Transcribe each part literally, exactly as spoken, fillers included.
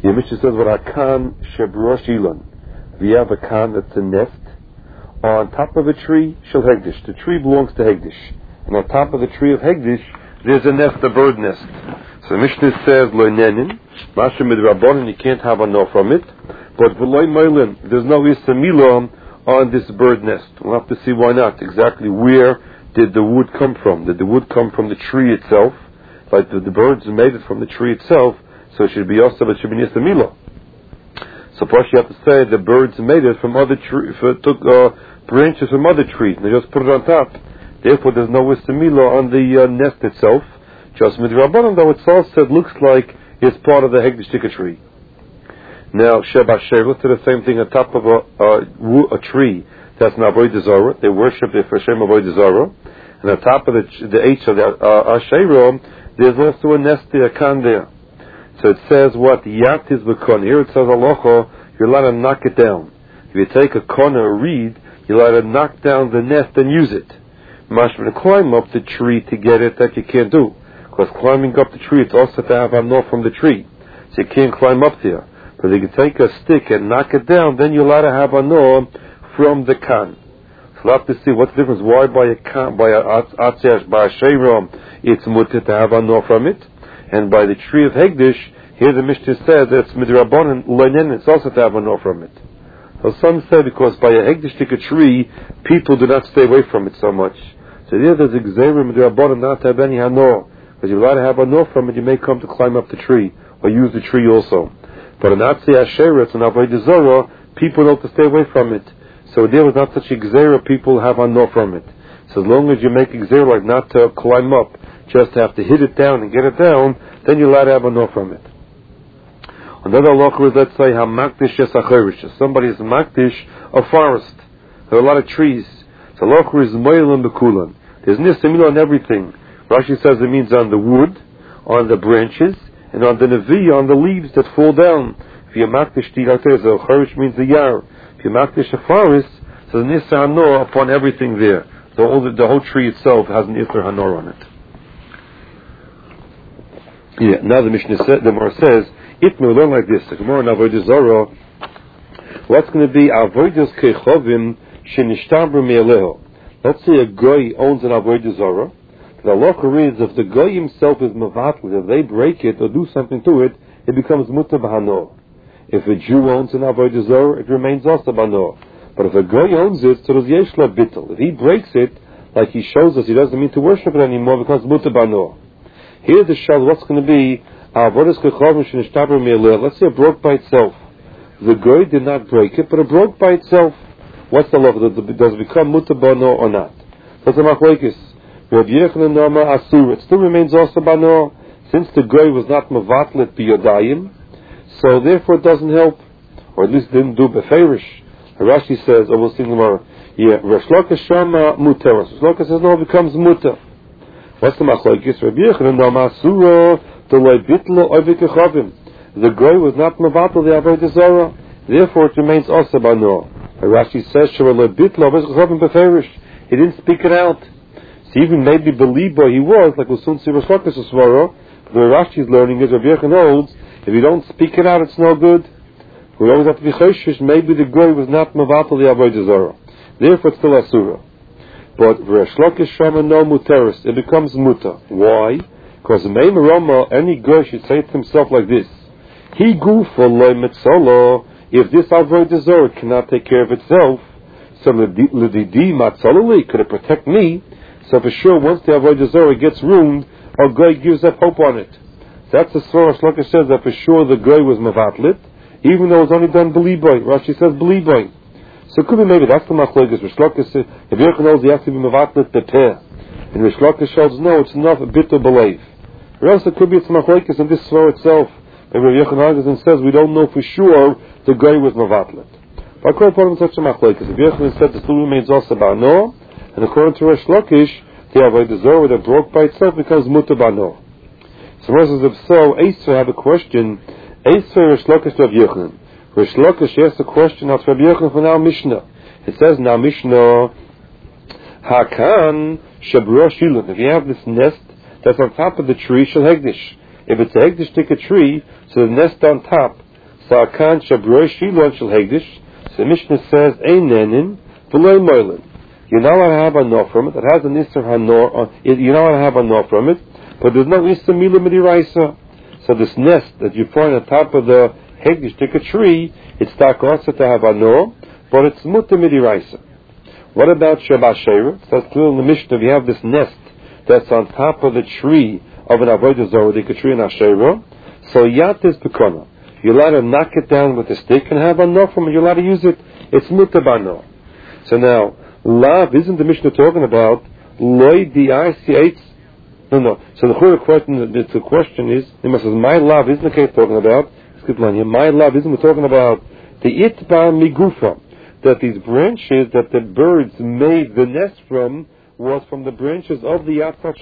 The Mishnah says, "V'rakan shebrosh ilon." If you have a kan that's a nest on top of a tree, shel hegdish. The tree belongs to hegdish, and on top of the tree of hegdish, there's a nest, a bird nest. So the Mishnah says, "Lo nenin, masha midrabanan." You can't have a no from it, but v'lo moilin. There's no isamila on this bird nest. We'll have to see why not. Exactly where did the wood come from? Did the wood come from the tree itself? Like the, the birds made it from the tree itself, so it should be also, but it should be nisamila. So first you have to say the birds made it from other trees, took uh, branches from other trees, and they just put it on top. Therefore there's no istamila on the uh, nest itself. Just midrabanan, though it's all said, looks like it's part of the hegdishtika tree. Now, Sheba Shev, let's do the same thing on top of a, a, a tree that's an Avodah Zarah. They worship it for Hashem Avodah Zarah. And on top of the, the H of the uh, Asherah, there's also a nest there, a kan there. So it says what? Yat is v'kon. Here it says halacha, you're allowed to knock it down. If you take a kon or a reed, you're allowed to knock down the nest and use it. Mashma, to climb up the tree to get it, that you can't do. Because climbing up the tree, it's also to have a no from the tree. So you can't climb up there. But if you can take a stick and knock it down, then you're allowed to have a no from the kan. So we'll have to see what's the difference. Why by a kan, by a atzesh, by a sheirom, it's mutter to have a no from it. And by the tree of Hegdish, here the Mishnah says that it's midrabanan leinen, it's also to have a no from it. So some say because by a Hegdish tree, people do not stay away from it so much. So there there's a gzeira midrabanan not to have any hanor. Because you're allowed to have a no from it, you may come to climb up the tree, or use the tree also. But an Atzi Asherah, it's an Avodah Zarah, people know to stay away from it. So there was not such a gzeira, people have a no from it. So as long as you make a gzeira like not to climb up, just have to hit it down and get it down, then you're allowed to have a no from it. Another halacha is, let's say, hamakdish yesacherish. If somebody is makdish, a forest. There are a lot of trees. So halacha is moilan bekulan. There's nisamila on everything. Rashi says it means on the wood, on the branches, and on the nevi, on the leaves that fall down. If you makdish tilater, so cherish means the yar. If you makdish a forest, so the nisa hanor upon everything there. So all the, the whole tree itself has an isser hanor on it. Yeah, now the Mishnah says, the Gemara says, if we learn like this, the Gemara in Avodah Zarah, what's going to be avodas kechovim shenishtabru me'aleho? Let's say a goy owns an Avodah Zarah. The halacha reads, if the goy himself is mevatl, if they break it or do something to it, it becomes mutar b'hanor. If a Jew owns an Avodah Zarah, it remains also b'hanor. But if a goy owns it, so there's yesh la bittul. If he breaks it, like he shows us, he doesn't mean to worship it anymore, because mutar b'hanor. Here's the shal, what's going to be, let's say it broke by itself. The goy did not break it, but it broke by itself. What's the law? Does it become mutar b'hanor or not? That's a machlokes. It still remains also b'hanor, since the goy was not mevatlet b'yodayim, so therefore it doesn't help, or at least didn't do beferish. Rashi says, or we'll see tomorrow, yeah, Resh Lakish shama muter. Resh Lakish says no, it becomes muter. What's the machlokes? Rabbi Yochanan no masura to loy bitlo oivik echavim. The goy was not mevatel the avodah zarah, therefore it remains also b'hanor. Rashi says shema loy bitlo oivik echavim beferish. He didn't speak it out. So even maybe believer he was, like we'll soon see Resh Lakish tomorrow. The Rashi is learning is Rabbi Yochanan holds, if you don't speak it out, it's no good. We always have to be choshish. Maybe the goy was not mevatel the avodah zarah, therefore it's still asura. But Resh Lakish shama no muteris, it becomes muta. Why? Because any goy should say to himself like this: He gufa loy mitzolo. If this avodah zarah cannot take care of itself, so l'didi matzololi, could it protect me? So for sure, once the avodah zarah gets ruined, our goy gives up hope on it. That's the story. Resh Lakish says that for sure the goy was mevatlit, even though it was only done beliboy. Rashi says beliboy. So it could be maybe that's the machlokes. Resh Lakish says if Yochanan knows he has to be mevatlit bepeh, and Resh Lakish says no, it's enough a bit to believe. Or else it could be it's machlokes in this story itself. And Rabbi Yochanan and says we don't know for sure the goy was mevatlit. But according to him, such a machlokes. If Yochanan said the still remains also b'hanor, and according to Resh Lakish, the avodah zarah that broke by itself becomes mutar b'hanor. So verses if so, Eisver have a question. Eisver Resh Lakish to Rabbi Yochanan. Resh Lakish asks a question of Rabbi Yochanan for now Mishnah. It says now Mishnah, Hakan shabrosh ilon. If you have this nest that's on top of the tree, shel hegdish. If it's a hegdish take a tree, so the nest on top So Akan Shabroi Shilon Shel Hegdish. So the Mishnah says, Ein Nenin, V'loi Moilin. You're not allowed to have a no from it. It has an Isser Hanor. You're not allowed to have a no from it. But there's no Isser Mila Midiraisa. So this nest that you find on top of the Hegdish, take a tree, it's tak also to have a no, but it's Muta Midiraisa. What about Shabbat Sheira? So that's clear in the Mishnah. If you have this nest that's on top of the tree of an Avodah Zorah, the tree in Asherah, so Yat is Pekona. You're allowed to knock it down with a stick and have a no from it. You're allowed to use it. It's Muta Bano. So now, Lav isn't the Mishnah talking about Loi Di I C H. No, no. So the question, the question is, it says, my love isn't the case talking about. Skip line here. My love isn't we're talking about the Itba Migufa, that these branches that the birds made the nest from was from the branches of the Atzah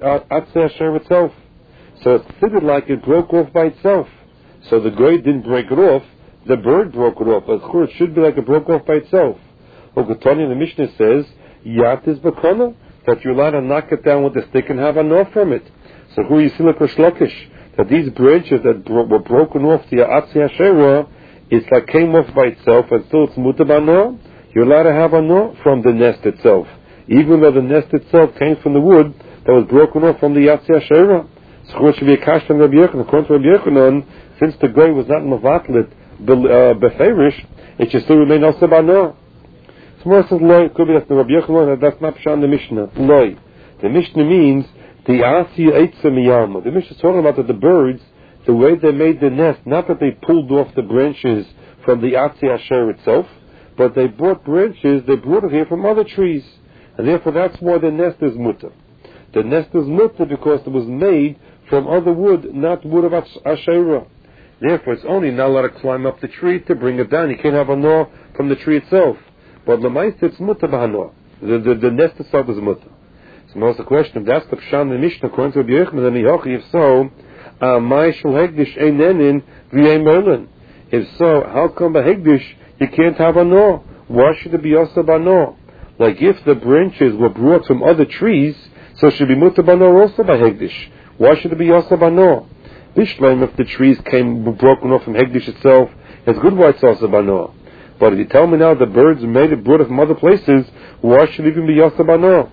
Asher itself. So it's considered like it broke off by itself. So the goy didn't break it off, the bird broke it off. Of course, it should be like it broke off by itself. Okatani, the Mishnah says, Yat is Bakona, that you're allowed to knock it down with a stick and have a no from it. So who you see like Shlokish, that these branches that bro- were broken off the Atzi Asherah, it's like came off by itself and still it's mutabano, you're allowed to have a no from the nest itself. Even though the nest itself came from the wood that was broken off from the Atzi Asherah. So it should be a kash from Rabbi Yochanan. According to Rabbi Yochanan, since the goy was not mavatlit beferish, it should still remain also bano. So more says loy. It could be that the Rabbi Yochanan, that's not pshan the Mishnah. Loy. The Mishnah means the Asi Eitza Miyama. The Mishnah is talking about that the birds, the way they made the nest, not that they pulled off the branches from the Atzi Asher itself, but they brought branches, they brought it here from other trees. And therefore that's why the nest is mutter. The nest is mutter because it was made from other wood, not wood of Asherah. Therefore it's only not allowed to climb up the tree to bring it down. You can't have a no from the tree itself. But l'maisa it's mutter b'hano. The, the, the nest itself is mutter. So now the question, if that's the pshan the Mishnah, according to Rabbi Yochanan, then Miyochi, if so, Amai shel hegdish einenin v'yei merlin. If so, how come by hegdish you can't have a no? Why should it be also bano? Like if the branches were brought from other trees, so it should be mutter bano also by hegdish. Why should it be also bano? Bishleim, if the trees came broken off from hegdish itself, it's good why it's also bano. But if you tell me now the birds made it, brought it from other places, why should it even be also bano?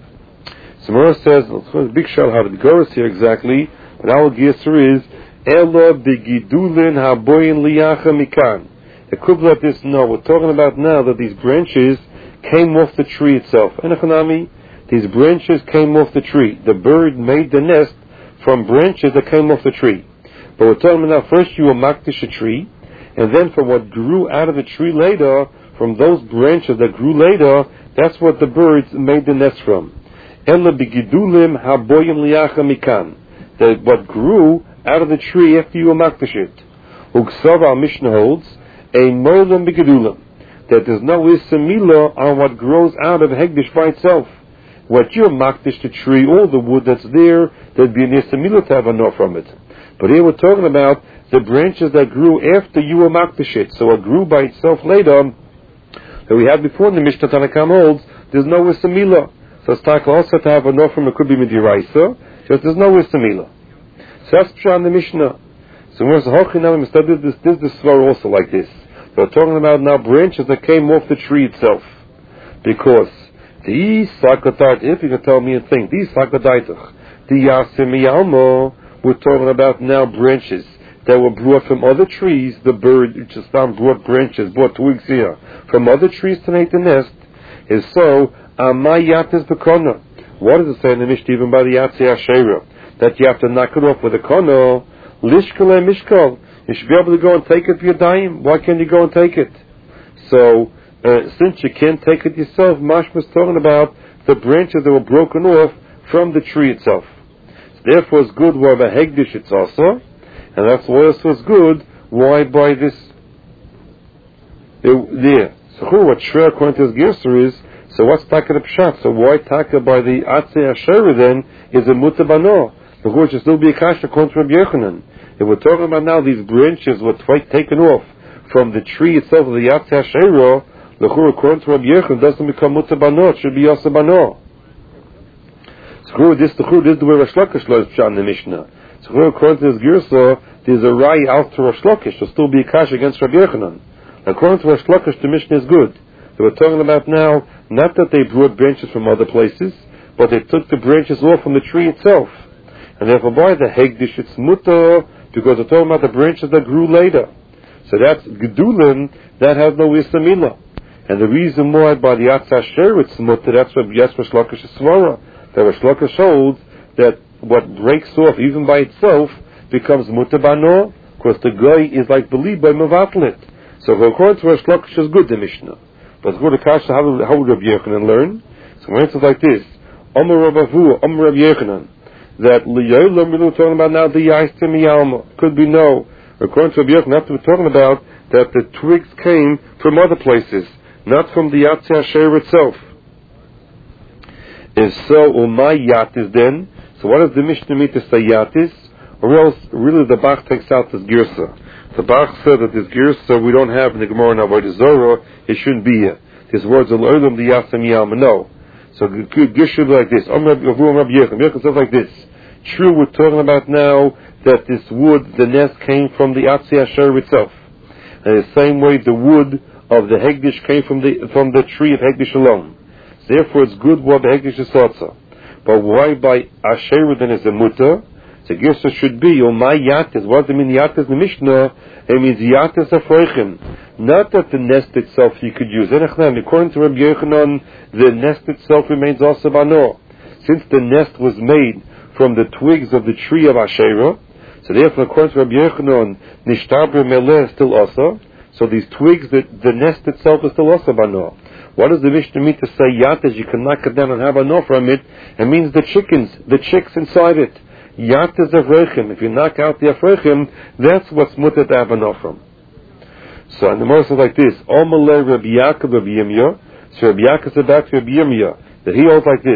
So Mora says, it's big shell how it goes here exactly, but our answer is, Ela begidulin haboyin liyacha mikan. It could be like this, no, we're talking about now that these branches came off the tree itself. Enochanami, these branches came off the tree. The bird made the nest from branches that came off the tree. But we're talking about now, first you will makdish a tree, and then from what grew out of the tree later, from those branches that grew later, that's what the birds made the nest from. Ela begidulim haboyin liyacha mikan. That what grew out of the tree after you makdish it. Ugsav our Mishnah holds, a molam begidulim. That there's no isamila on what grows out of hegdish by itself. What you makdish the tree, all the wood that's there, there'd be an isamila to have a no from it. But here we're talking about the branches that grew after you were makdish it. So what grew by itself later, that we had before in the Mishnah Tanakam holds, there's no isamila. So it's talking also to have a no from it could be midiraisa, just there's no isamila. So that's pshan the Mishnah. So we're saying this this this svar also like this. We're talking about now branches that came off the tree itself, because the sakadait. If you can tell me a thing, the sakadaitach, the yasimiyalmo. We're talking about now branches that were brought from other trees. The bird just found brought branches, brought twigs here from other trees to make the nest. Is so amayat is the kona. What does it say in the Mishnah even by the Atzi Asherah? That you have to knock it off with a kono, lishkal and mishkal. You should be able to go and take it for your dime. Why can't you go and take it? So, uh, since you can't take it yourself, Mashma's talking about the branches that were broken off from the tree itself. So therefore, it's good why the hegdish it's also, and that's why also it's good why by this there. So, what Shreya according to his Gerser is. So, what's taka the pshat? So, why taka by the Atzi Asherah then is a mutabano? The word should still be a kasha according to Rabbi Yochanan. If we're talking about now these branches were taken off from the tree itself of the Atzi Asherah, the word according to Rabbi Yochanan doesn't become mutabano; it should be yasabano. So, this the this is the way Rosh Lakish is pshat in the Mishnah. So, according to his Gersa, there's a Rai out to Rosh Lakish, there'll still be a Kash against Rabbi Yochanan. According to Rosh Lakish, the Mishnah is good. So we're talking about now, not that they brought branches from other places, but they took the branches off from the tree itself. And therefore by the Hegdish it's mutter, because we're talking about the branches that grew later. So that's Gedulin, that has no Isamila. And the reason why by the Atzah Sher it's mutter, that's what Yes Rosh Lakish is Svara. That Rosh Lakish holds that what breaks off even by itself becomes mutter bano, because the guy is like believed by Mavatlit. So according to Rosh Lakish is good, the Mishnah. But go to Kasha, how, how would Rabbi Yochanan learn? So when it's like this, Omer Rabbi Avu, Omer Rabbi Yochanan, that Liyolam we're talking about now the Yaistim Yalma. Could be no. According to Rabbi Yochanan, that's what we're talking about, that the twigs came from other places, not from the Yatzeh Asher itself. If so, Umay Yatis then, so what does the Mishnah mean to say Yatis? Or else, really the Bach takes out this Girsa. The Bach said that this Girsa we don't have in the Gemara in Avodah Zorah, it shouldn't be here. His words are L'olam the Yasim Yalma. No. So Gish should be like this. Rabbi Yochanan says like this. True, we're talking about now that this wood, the nest came from the Atzeh Asher itself. And the same way the wood of the Hegdish came from the from the tree of Hegdish alone. Therefore it's good what the Hegdish is also. But why by Asher then is a mutter? The Girsa should be, oh my Yatis. What does it mean Yatis in the Mishnah? It means Yatis Afroichim. Not that the nest itself you could use. According to Rabbi Yochanan, the nest itself remains also bano. Since the nest was made from the twigs of the tree of Asherah, so therefore according to Rabbi Yochanan, Nishtabra Meleh is still also. So these twigs, the, the nest itself is still also bano. What does the Mishnah mean to say Yatis? You can knock it down and have bano from it. It means the chickens, the chicks inside it. Yatis Afroichim. If you knock out the Afroichim, that's what's mutter to have bano from. So, and the Gemara says like this: Omalei Rabbi Yaakov Rabbi Yirmiyah. So Rabbi Yaakov said back to Rabbi Yirmiyah that he holds like this: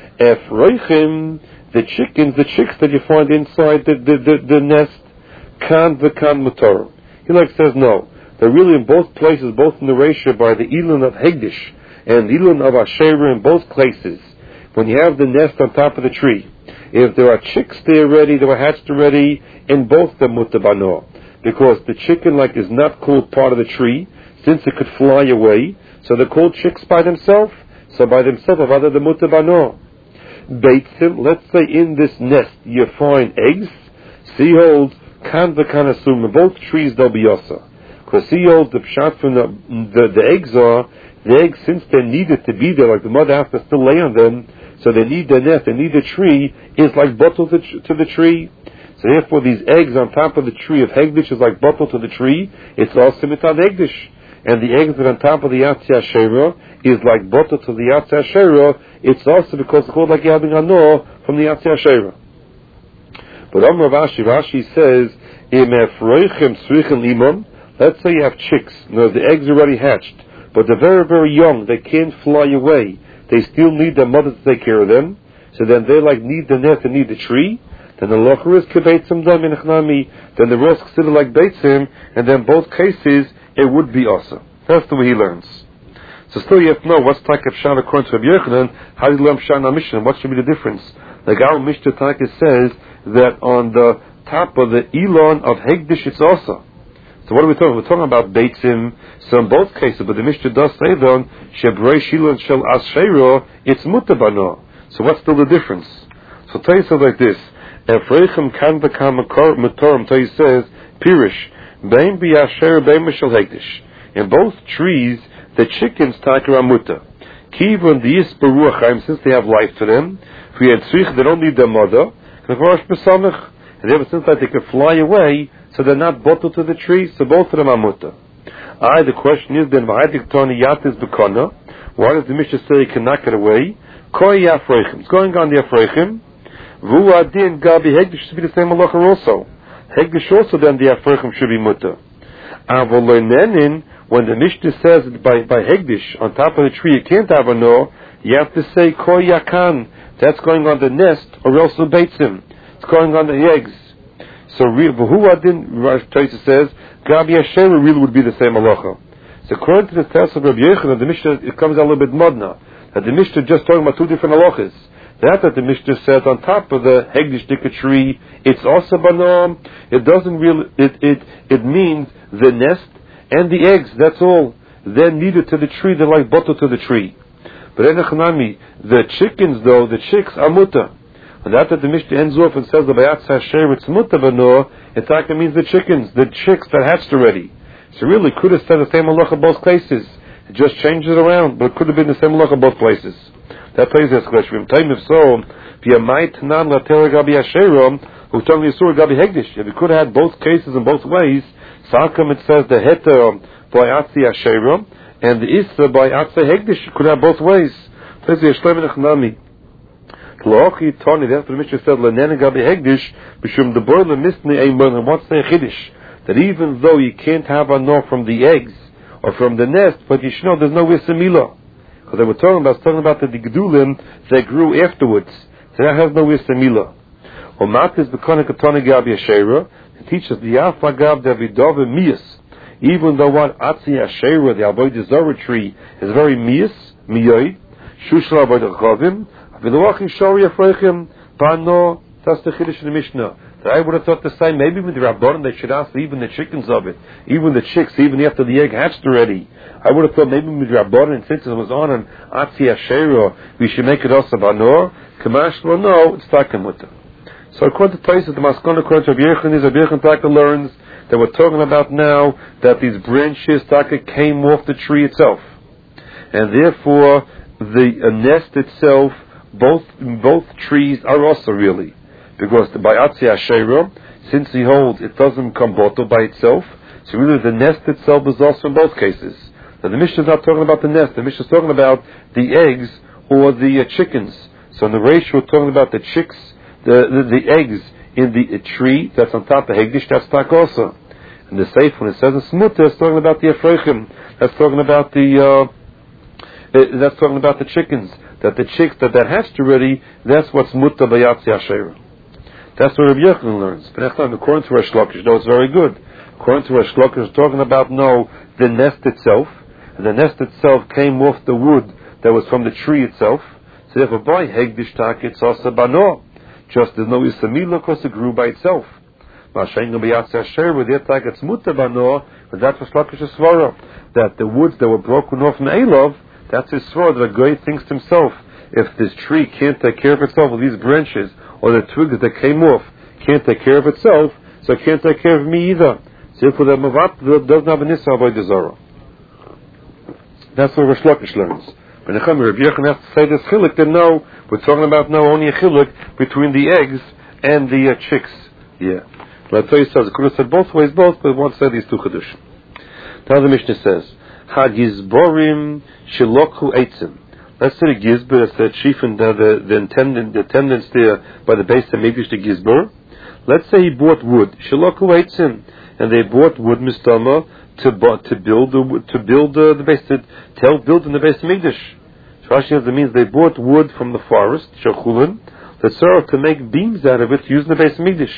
Efroichim, the chickens, the chicks that you find inside the the, the, the nest, kan v'kan mutar. He like says no. They're really in both places, both in the ratio by the Elon of Hegdish and the Elon of Asherah in both places. When you have the nest on top of the tree, if there are chicks there already, they were hatched already, in both the mutter bano. Because the chicken like is not called part of the tree, since it could fly away, so they're called chicks by themselves. So by themselves, rather the mutter bano. Beitzim, let's say in this nest you find eggs. He holds kan v'kan asum. In both trees they'll be yosa. Because he holds the pshat from the, the the eggs are the eggs, since they're needed to be there, like the mother has to still lay on them. So they need the nest, they need the tree. Is like bottle to, to the tree. So therefore these eggs on top of the tree of Hegdish is like bottle to the tree. It's also mitad Hegdish. And the eggs that are on top of the Yatzeh Asherah is like bottle to the Yatzeh Asherah. It's also because it's called like Yadin Ano from the Yatzeh Asherah. But Amar Rashi, Rashi says, Im Efroichem Tzrichem Imam. Let's say you have chicks. No, the eggs are already hatched. But they're very, very young. They can't fly away. They still need their mother to take care of them. So then they like need the nest and need the tree. Then the locher is kebeitzim dam in echnami. Then the rest considered like beitzim, and then both cases it would be also. That's the way he learns. So still you have to know what's like of Shana according to Rabbi Yochanan. How do you learn Shana Mishnah? What should be the difference? Like our Mishnah Taka says that on the top of the Elon of Hegdish it's also. So what are we talking? We're talking about beitzim. So in both cases, but the Mishnah does say then shebrei shilon shel asheiro it's mutabano. So what's still the difference? So Tay says like this. Efreichem kan v'kan matorim. Tay says pirish bein biasher bein mishal hegdish. In both trees, the chickens take around muta. Kivon the yisberuachim, since they have life to them. If we had tzrich, they don't need their mother. And ever since that they can fly away, so they're not bottled to the tree. So both of them are muta. I the question is then v'hadik toni yatis bekona. Why does the Mishnah say you can knock it away? Koi yafreichem. It's going on the yafreichem. Vu adin gabi hegdish should be the same halacha also. Hegdish also then the yafreichem should be muta. Avolonenin, when the Mishnah says by by hegdish on top of the tree you can't have a no, you have to say koi yakan. That's going on the nest, or else the beitzim. It's going on the eggs. So real who adin Rav Taisa says gabi asher really would be the same halacha. So according to the test of Rabbi Yochanan, the Mishnah it comes out a little bit modna. That the Mishnah just talking about two different halachas. That that the Mishnah says on top of the Hegdish Dika tree, it's also Bano. It doesn't really, it, it, it means the nest and the eggs, that's all. They're needed to the tree, they're like butter to the tree. But Enechanami, the chickens though, the chicks are muta. And that that the Mishnah ends off and says the Bayat Sasher, it's muta Bano, it actually means the chickens, the chicks that hatched already. So really could have said the same halacha both places. It just changed it around, but it could have been the same halacha both places. That plays this question. Time if so, via might nan la gabi asherom, who told me surah gabi hegdish. If we could have had both cases in both ways, Salkam it says the heter by atzi asherom and the issa by atzi hegdish. It could have both ways. Says the Yeshleim Nechnami. Lochi Tony. That's what the Mishnah said. Lenen gabi hegdish b'shum the boiler misni eimer. And what's the chiddush? That even though you can't have a no from the eggs or from the nest, but you should know there's no isamila. Because they were talking about, talking about the Gdulim that grew afterwards. So that has no isamila. Or matis b'konik atoni gabi ashera. It teaches the Yafa Gab Davidova Mias. Even though what Atzi Ashera, the Avodah Zarah tree, is very Mias, Miyoi, Shushla Avodah Chavim, Aviluachim Shori Afreichim, Bano, that's the Chiddush in the Mishnah. That I would have thought the same, maybe with the Rabbanon they should ask even the chickens of it, even the chicks, even after the egg hatched already. I would have thought maybe with the Rabbanon, since it was on an Atzi Ashera, we should make it also Bano, Kamash, well no, it's Takamutta. So according to Taisa, the Maskon according to Rabbi Yechon is Rabbi Yechon Taka learns that we're talking about now that these branches Taka came off the tree itself, and therefore the uh, nest itself, both both trees are also really, because the by Atzi Asherah, since he holds it doesn't come boto by itself, so really the nest itself is also in both cases. Now the Mishnah is not talking about the nest; the Mishnah is talking about the eggs or the uh, chickens. So in the ratio, we're talking about the chicks. The, the the eggs in the uh, tree that's on top of Hegdish, that's tak also. And the Seif, when it says a Smuta, it's talking about the Afreichim. That's talking about the uh, uh, that's talking about the chickens. That the chicks that that hatched already, that's what's Mutta Bayatzi Asherah. That's what Rabbi Yochanan learns. But according to Resh Lakish, no, it's very good. According to Resh Lakish, it's talking about no the nest itself. And the nest itself came off the wood that was from the tree itself. So therefore, by Hegdish tak, it's also Bano. Just there's no isamila because it grew by itself. But that's what Lakish is svara. That the woods that were broken off from Elov, that's his svara, that a guy thinks to himself, if this tree can't take care of itself, or these branches, or the twigs that came off, can't take care of itself, so it can't take care of me either. So therefore the Mavat doesn't have an Issa Avodah Zarah. That's what Resh Lakish learns. When Rabbi Yochanan has to say this chiluk, then no, we're talking about now only a chiluk between the eggs and the uh, chicks. Yeah. But I tell you, so it could have said both ways, both, but one said these two chedushim. Now the Mishnah says, Hagizborim shiloku eitzim. Let's say the gizbor, that's the chief and the, the, the attendant, the attendants there by the base of Megdish, the gizbor. Let's say he bought wood, shiloku eitzim, and they bought wood mistama to to build the to build uh, the base to, to help build in the base of Mikdash. So Rashi has the means they bought wood from the forest, shachulin, that served to make beams out of it using the base of Mikdash.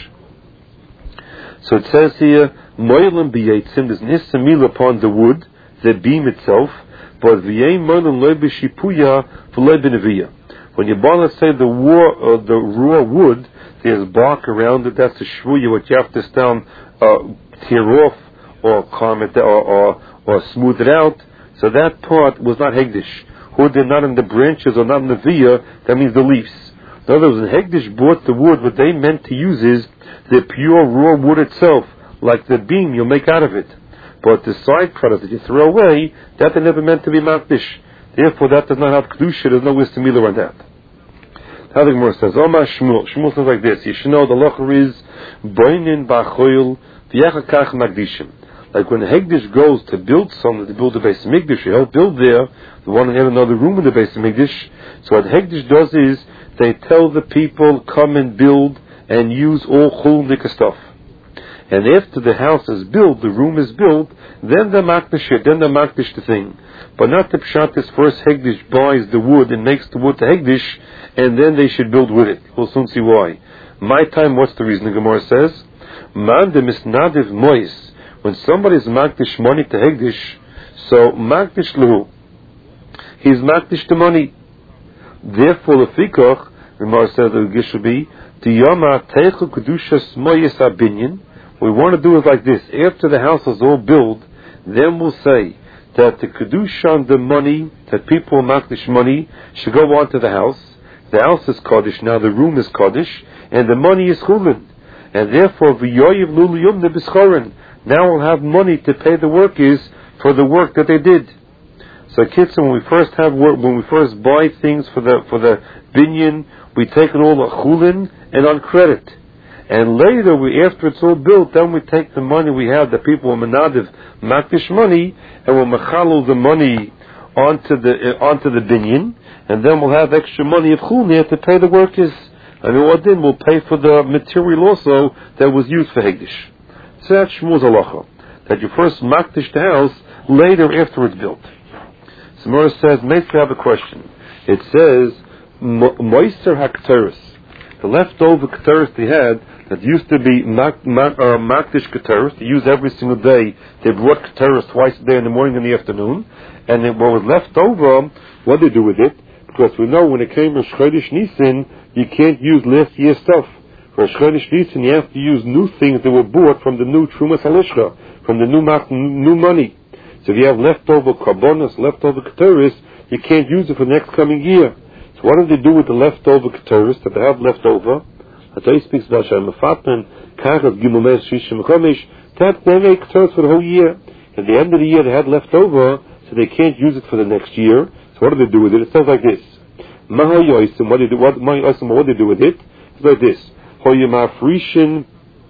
So it says here, moilim biyeitzim, there's an isamil upon the wood, the beam itself, but v'yei moilim loy b'shipuya v'loy b'neviya. When you buy, let's say the raw, uh, the raw wood, there's bark around it. That's the shvuya, what you have to down uh, tear off. Or calm it, or, or or smooth it out. So that part was not hegdish. Who did not in the branches or not in the via? That means the leaves. In other words, when hegdish bought the wood, what they meant to use is the pure raw wood itself, like the beam you'll make out of it. But the side product that you throw away, that they never meant to be makdish. Therefore, that does not have kedusha. There's no istamila on that. How the Gemara says, Omar Shmuel. Shmuel says like this: you should know the locher is boinin ba'choil v'yachakach magdishim. Like when the Hegdish goes to build something, to build the base of Mikdash, he help build there, they want to have another room in the base of Mikdash. So what Hegdish does is, they tell the people, come and build, and use all chulundika stuff. And after the house is built, the room is built, then they makdish it, then they makdish the thing. But not the pshat is first Hegdish buys the wood and makes the wood to Hegdish, and then they should build with it. We'll soon see why. My time, what's the reason? The Gemara says, Man de misnadiv mois. When somebody is makdish money to hegdish, so makdish lehu, he's makdish the money. Therefore, the fikach The Gemara says the gish should be Tiyama Teichel Kedusha Smoyes Abinyan. What we want to do is like this. After the house is all built, then we'll say that the Kedusha on the money, that people makdish money, should go on to the house. The house is Kaddish, now the room is Kaddish, and the money is Chulin. And therefore, V'yoyiv Lulu Yumne B'schorin. Now we'll have money to pay the workers for the work that they did. So kids, when we first have work, when we first buy things for the for the binyan, we take it all on chulin and on credit. And later, we after it's all built, then we take the money we have, the people will menadiv makdish money, and we'll mechalul the money onto the uh, onto the binyan, and then we'll have extra money of chulin to pay the workers. And then we'll pay for the material also that was used for hegdish. So that's Shmuel's halacha, that you first makdish the house, later after it's built. Samara says, maybe you have a question. It says, moiser hakteris, the leftover ketteris they had, that used to be mak, mak, uh, makdish ketteris, they used every single day, they brought ketteris twice a day in the morning and the afternoon, and then what was left over, what did they do with it? Because we know when it came to Chodesh Nisan, you can't use last year's stuff. For Chodesh Nisan, you have to use new things that were bought from the new Trumas Halishcha, from the new new money. So if you have leftover karbonos, leftover keteris, you can't use it for the next coming year. So what do they do with the leftover keteris that they have leftover? Atay speaks about Shem Mefatman, Kachat Gimumes Shishim Chomish, that they make keteris for the whole year. At the end of the year they had leftover, so they can't use it for the next year. So what do they do with it? It says like this. Maha Yoisim, what do they do, what, what do they do with it? It's like this. Hoyamafrishin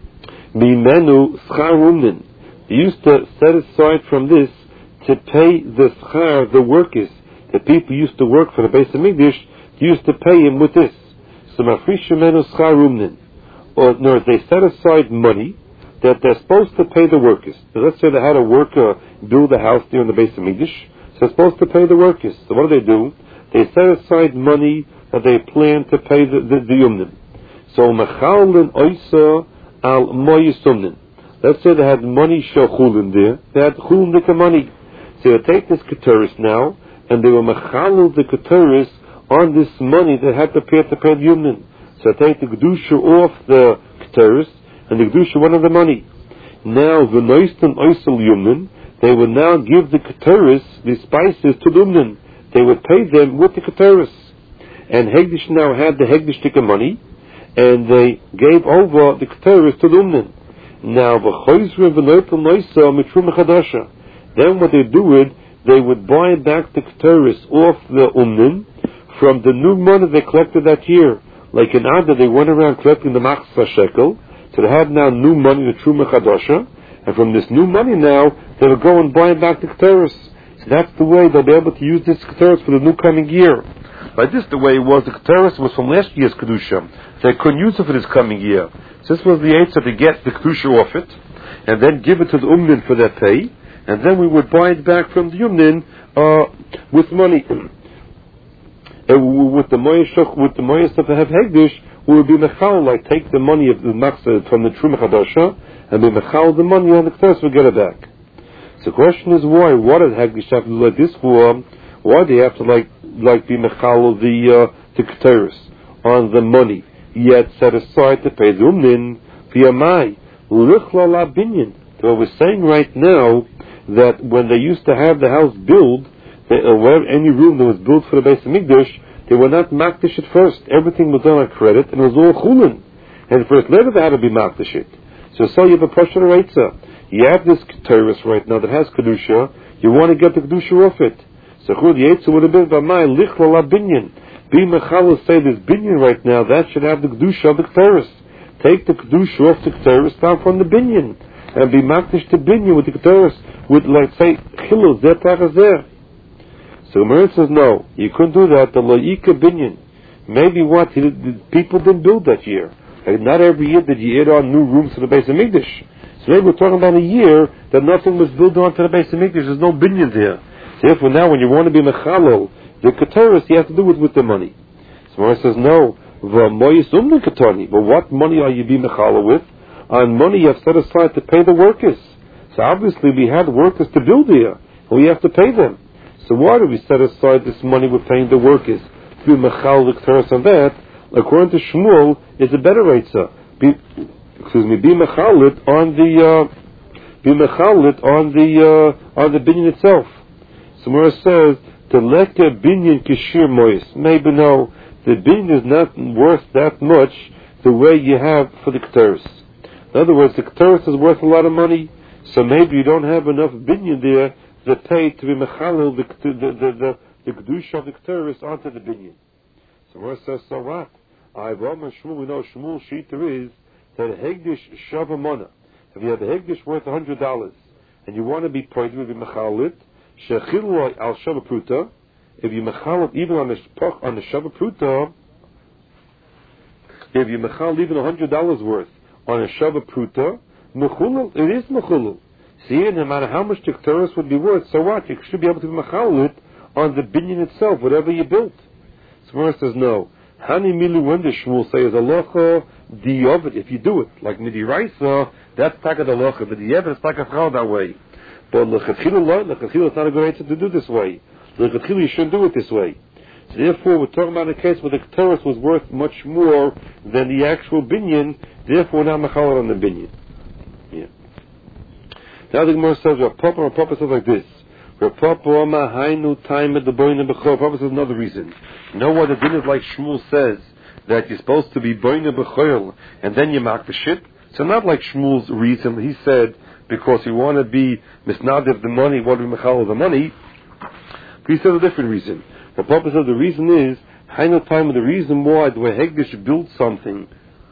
Mimenu Scharumnin. They used to set aside from this to pay the schar, the workers, the people used to work for the Beis Hamikdash, used to pay him with this. So mafrishin menu schar rumnin. Or no, they set aside money that they're supposed to pay the workers. So let's say they had a worker build a house there in the Beis Hamikdash, so they're supposed to pay the workers. So what do they do? They set aside money that they plan to pay the the, the yumnim. So mechalin oisa al moyisumnin. Let's say they had money shachulin there. They had chulin dika money. So they take this keteris now, and they were mechalul the keteris on this money they had to pay to pay the yumnin. So they take the kedusha off the keteris, and the kedusha one of the money. Now the noistan oisel yumnin, they would now give the keteris, the spices, to the yumnin. They would pay them with the keteris. And Hegdish now had the Hegdish dika money, and they gave over the keteris to the yumnin. Now, then what they do it, they would buy back the keteris off the umnin from the new money they collected that year. Like in Ada, they went around collecting the machzah shekel, so they have now new money, the truma chadasha, and from this new money now, they will go and buy back the keteris. So that's the way they'll be able to use this keteris for the new coming year. By this, the way it was, the keteris was from last year's kedusha, so they couldn't use it for this coming year. So this was the answer to get the kedusha off it, and then give it to the umnin for their pay, and then we would buy it back from the umnin uh, with money. And with the moyeshach, with the moyesh that they have hegdish, we would be mechal, like take the money of the matzah from the truma chadasha, and be mechal the money on the keteris, we get it back. So the question is why? What does hegdish have to do like this for? Why do you have to like like be mechal the uh, the keteris on the money, yet set aside to pay the umnin piyamai lichla la binyan? So we're saying right now that when they used to have the house built, they, uh, where any room that was built for the Beis Hamikdash, they were not makdish at first. Everything was done on credit, and it was all chulin. And first later they had to be makdish it. So, so you have a prashar reitzah. You have this keteris right now that has kedusha. You want to get the kedusha off it. So chud yetzu would have been b'mai lichla la binyan. Be mechal say this binyan right now that should have the kedusha of the keteris. Take the kedusha off the keteris down from the binyan and be makdish to binyan with the keteris with like say chilul zeh tachas zeh. So Gemara says no, you couldn't do that. The lo'ika binyan. Maybe what he did, the people didn't build that year. Like not every year did you add on new rooms to the Beis Hamikdash. So maybe we're talking about a year that nothing was built on to the Beis Hamikdash. There's no binyan there. So therefore now when you want to be mechalol the keteris, you have to do it with the money. So Gemara says no. V'moyis umni ketani. But what money are you being mechalol with? On money you have set aside to pay the workers. So obviously we had workers to build here, and we have to pay them. So why do we set aside this money we're paying the workers? To be mechal the keteris on that, according to Shmuel, is a better Eitzah. Be, excuse me, be mechalit on the uh, be mechalit on the uh, on the binyan itself. Somewhere it says the leka binyan kishir mois. Maybe no, the binyan is not worth that much the way you have for the ketores. In other words, the ketores is worth a lot of money, so maybe you don't have enough binyan there to pay to be mechalil the the the the, the kedusha of the ketores onto the binyan. Somewhere it says so what? I've almost Shmuel. We know Shmuel Shita is that a hegdish shavamona. If you have a hegdish worth a hundred dollars and you want to be pointed with mechalit, shechiloi al shavapruta. If you mechalit even on the on the shavapruta, if you mechal even a hundred dollars worth on a shavapruta, mechulul, it is mechulul. See, no matter how much the ketores would be worth, so what? You should be able to be mechalit on the binyan itself, whatever you built. Somewhere says no. Hani milu when the Shmuel says alocha diyovet. If you do it like midiraisa, that's taka the alocha. But diyovet is taka chal that way. But lechatchila lo, lechatchila is not a good answer to do this way. Lechatchila you shouldn't do it this way. So therefore, we're talking about a case where the ketores was worth much more than the actual binyan. Therefore, now mechal on the binyan. Yeah. Now the Gemara says, Papa, or Papa says like this. Papa says another reason. You know what the din is like Shmuel says, that you're supposed to be boine b'choil and then you mark the shit? So not like Shmuel's reason. He said because you want to be misnadiv the money, want to be mechal the money. But he says a different reason. The Papa says the reason is hainu time. The reason why the way Hegdish built something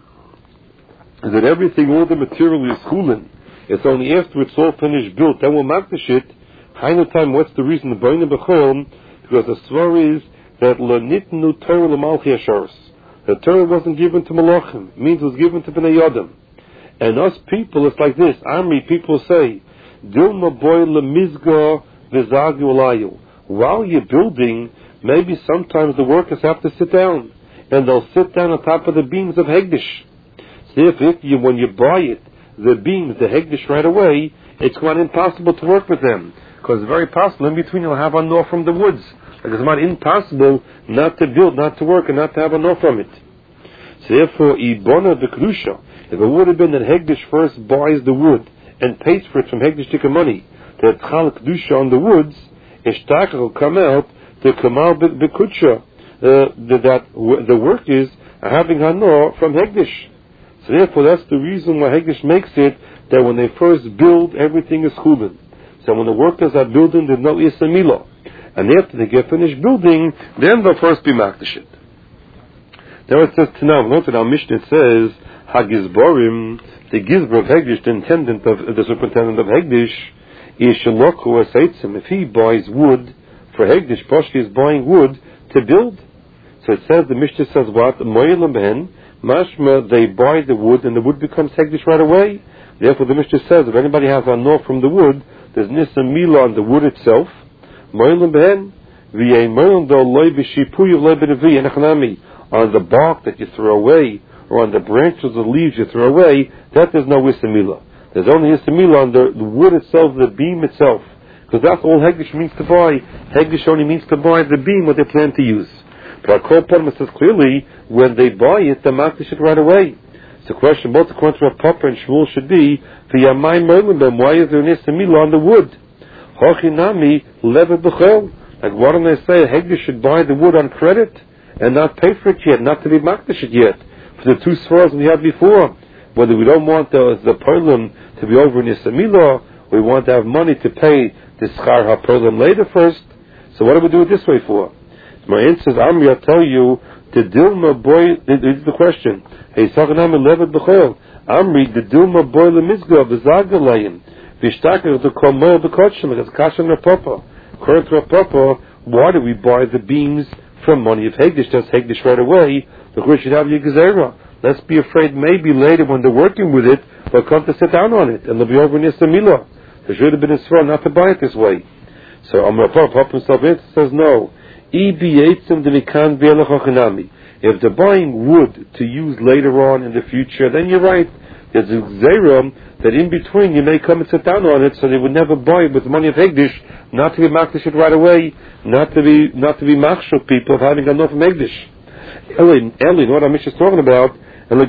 is that everything, all the material is chulin. It's only after it's all finished built then we'll mark the shit. Hainu time, what's the reason? The boine b'choil, because the svar is that lo nitnu Torah l'malchi asharos. The Torah wasn't given to malachim. It means it was given to bnei yodam. And us people, it's like this. Army people say, Dilma boy lemizga v'zagu alayu. While you're building, maybe sometimes the workers have to sit down, and they'll sit down on top of the beams of hegdish. So if, if you, when you buy it, the beams, the hegdish right away, it's quite impossible to work with them. Because it's very possible in between you'll have a no from the woods. Like it's not impossible not to build, not to work, and not to have a no from it. So therefore, ibona the kedusha. If it would have been that Hegdish first buys the wood and pays for it from Hegdish to money, that chal kedusha on the woods, ishtaka will come out to kamal bekudsha. That the workers are having hano from Hegdish. So therefore, that's the reason why Hegdish makes it that when they first build, everything is chulin. So when the workers are building, there's no isamila. And after they get finished building, then they'll first be makdashit. Now it says Tanam, note that our Mishnah says, Hagizborim, the Gizber of Hegdish, the intendant of the superintendent of Hegdish, is Shaloku Asaitzim. If he buys wood for Hegdish, Poshki is buying wood to build. So it says, the Mishnah says what? Moyelam behen, mashma, they buy the wood and the wood becomes Hegdish right away. Therefore the Mishnah says, if anybody has a no from the wood, there's nisa mila on the wood itself. Moyelam behen, v'yei moyelam do loy b'shipuyu loy b'nevi, enechanami, on the bark that you throw away, or on the branches of the leaves you throw away, that there's no isamila. There's only isamila on the, the wood itself, the beam itself. Because that's all Hegdish means to buy. Hegdish only means to buy the beam, what they plan to use. But Kol Parma says clearly, when they buy it, they makdish it right away. So the question, both according to Papa and Shmuel, should be, why is there an isamila on the wood? Hochinami levet b'chol. Like why don't they say Hegdish should buy the wood on credit and not pay for it yet, not to be makdish it yet? For the two svaras we had before, whether we don't want the the perlim to be over in Isamila, we want to have money to pay the schar ha-perlim later first. So what do we do it this way for? My answer is, Amri, I'll tell you, the Dilma boy, this is the question. Hey, Saganam levet b'chol. Amri, the Dilma boy lemizgo, the Zagalayim, Vishtakar, the Komo, the Kotchim, the Kashan Rapapa. According to Rapapa, why do we buy the beams from money of Hegdish? That's Hegdish right away. The we should have your gezerah. Let's be afraid maybe later when they're working with it, they'll come to sit down on it and they'll be over in Isamila. There should have been a svara not to buy it this way. So Amar Papa himself says no. If they're buying wood to use later on in the future, then you're right. There's a gezerah that in between you may come and sit down on it, so they would never buy it with the money of Hegdish, not to be makdish it right away, not to be not to be machshel people of having enough from Hegdish. Elin, Elin, what our mission is talking about, we're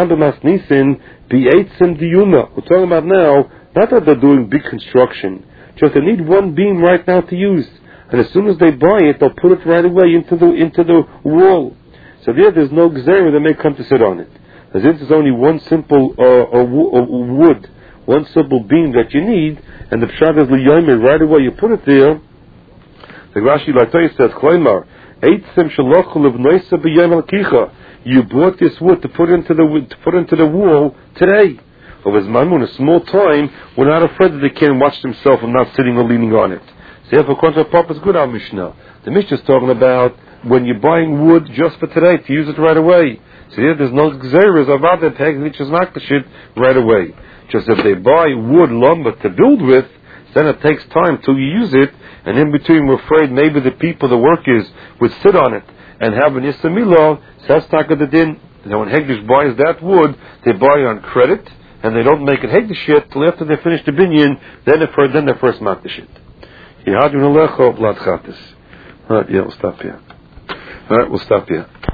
talking about now, not that they're doing big construction, just they need one beam right now to use. And as soon as they buy it, they'll put it right away into the into the wall. So there, there's no gzera that may come to sit on it. As if there's only one simple uh, uh, wood, one simple beam that you need, and the pshat is liyomer, right away you put it there. The Rashi Latay says, Kloimar, eitzim shalochu levnoisa b'yom al-kicha. You bought this wood to put into the to put into the wall today. Of his mamun, a small time, we're not afraid that they can't watch themselves and not sitting or leaning on it. So therefore, contrary purpose, good our Mishnah. The Mishnah is talking about when you're buying wood just for today to use it right away. So here, there's no gzeres about that peg which is not the shit right away. Just if they buy wood lumber to build with, then it takes time till you use it, and in between we're afraid maybe the people, the workers, would sit on it and have an Issamila, Sastaka the din. Now when Hegdish buys that wood, they buy it on credit, and they don't make it Hegdish yet till after they finish the binyan, then they first, then they first mark the shit. Alright, yeah, we'll stop here. Alright, we'll stop here.